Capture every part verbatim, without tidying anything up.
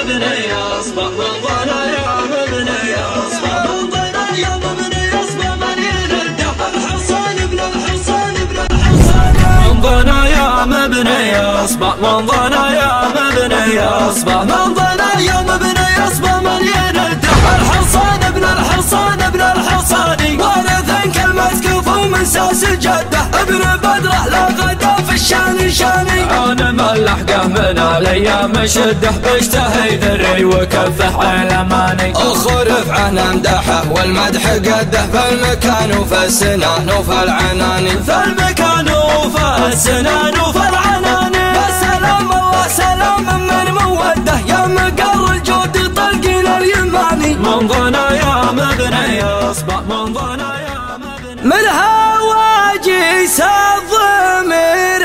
مبني أصبح من ضنايا مبني أصبح من ضنايا مبني أصبح من ينده الحصان بلا الحصان بلا الحصان من ضنايا مبني أصبح من ضنايا مبني أصبح من ضنايا مبني أصبح من ينده الحصان بلا الحصان بلا الحصان وارث كالمسكوف ومن ساس جده ابن بدره لا غدا في الشان شاني انا ملحقه من الايام شده بشتهي ذري وكفه على ماني اخرف عن امدحه والمدح قده في المكان وفي السنان وفي العناني في المكان وفي السنان وفي العناني سلام الله سلام من موده يا مقر الجود طلقين اليماني من ضنايا مبني اصبح من ضنايا مبني من هواجيس الضمير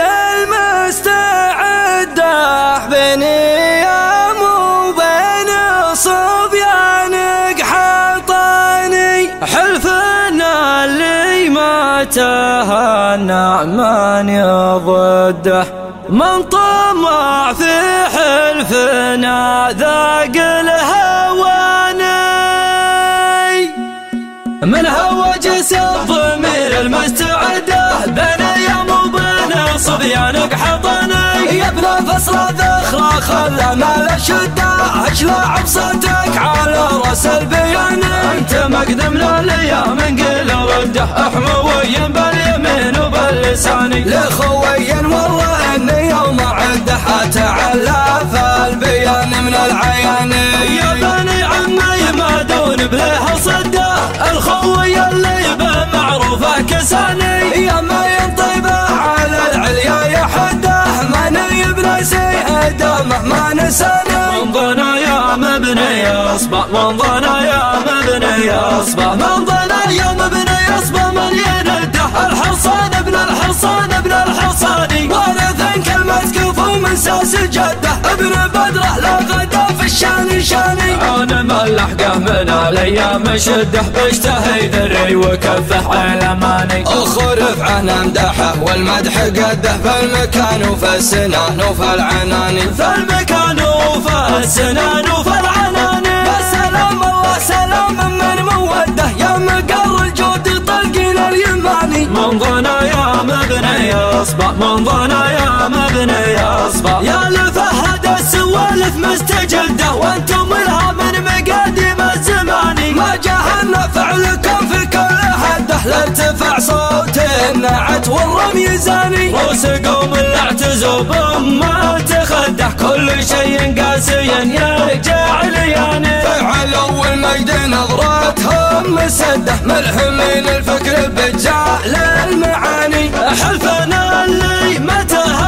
المستعده بنيام وبين صبيانك حطاني حلفنا اللي ما تهنى من يضده من طمع في حلفنا ذاق الهواني من هواجس الضمير المستعده بين يوم وبين صبيانك حضني يا ابن فصل ذخرة خلى مال الشدة اشلع عبصتك على راس البيان انت مقدم للايام انقل رده احموي باليمين وباللساني لخوي والله اني يوم عده اتعلى فالبيان من العيان يا بني عمي ما دون بليه صده الخوي اللي بمعروفه كساني يا ما ينطيبه على العليا يحده ما نيب نسي دمه ما نساني من ضنايا مبني اصبح من ضنايا مبني اصبح من ضنايا مبني اصبح من ينده الحصان بلا الحصان بلا الحصان وارث كالمسكوف ومن ساس جده ابن بدره لا غدا في الشان شاني انا ملحقه من الايام شده بشتهي ذري وكفه على ماني اخرف عن امدحه والمدح قده في المكان وفي السنان وفي العناني في المكان وفي السنان وفي العناني سلام الله سلام من موده يا مقر الجود طلقين اليماني من ضنايا مبني اصبح من ضنايا مبني اصبح يا لفهد السوالف مستجده وانتم لها من مقاديم الزمان ما جاهلنا فعلكم في كل حده لارتفاع صوت النعت والرمي زاني روس قوم الاعتزوا بما تخده كل شيء قاسيا يرجع لياني فعلوا المجد نظراتهم مسده ملهمين الفكر بجعل المعاني حلفنا اللي ما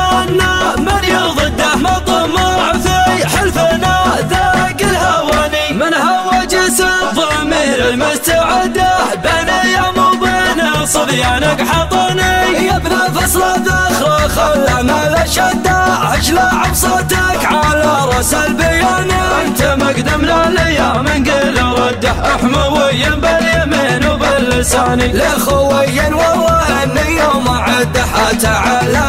تهنى من يضده مطمع في حلفنا ذاق الهواني من هواجس الضمير المستعده بين يوم وبين صبيانك حطني يا ابن فصل ذخرة خلى مال الشدة اشلع عبصتك على راس البيان انت مقدم للايام انقل رده احموي باليمين وباللساني لخوي والله اني يوم عده اتعلى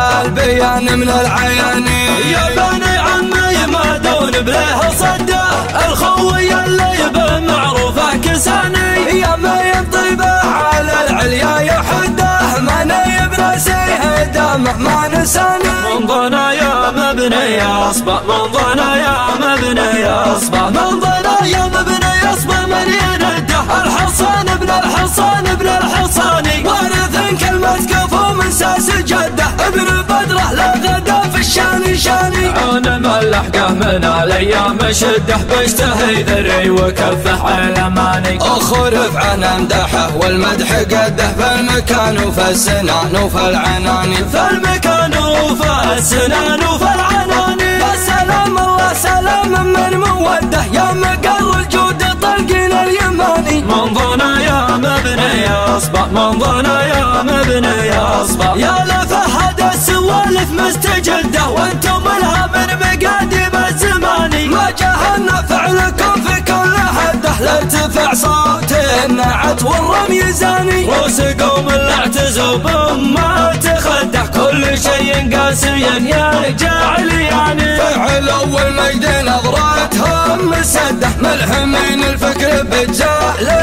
فالبيان من العيان يا بني عمي ما دون بليه صده الخوي اللي بمعروفه كساني يا ما ينطيبه على العليا يحده ما نيب نسي دمه ما نساني من ضنايا مبني اصبح من ضنايا مبني اصبح من ضنايا مبني اصبح من ينده الحصان بلا الحصان بلا الحصان وارث كالمسكوف ومن ساس جده ابن بدره لا غدا في الشان شاني انا ملحقه من الايام شده بشتهي ذري وكفه على ماني اخرف عن امدحه والمدح قده في المكان وفي السنان وفي العناني في المكان وفي السنان وفي العناني سلام الله سلام من موده يا مقر الجود طلقين اليماني من ضنايا مبني اصبح من ضنايا مبني اصبح يا لفهد السوالف مستجده وانتم لها من مقاديم الزمان ما جاهلنا فعلكم في كل حده لارتفاع صوت النعت والرمي زاني روس قوم الاعتزوا بما تخده مسدح كل شيء قاسيا يا رجال يعني. فعل اول مجد نظراتهم مسدح ملحمين الفكر بجال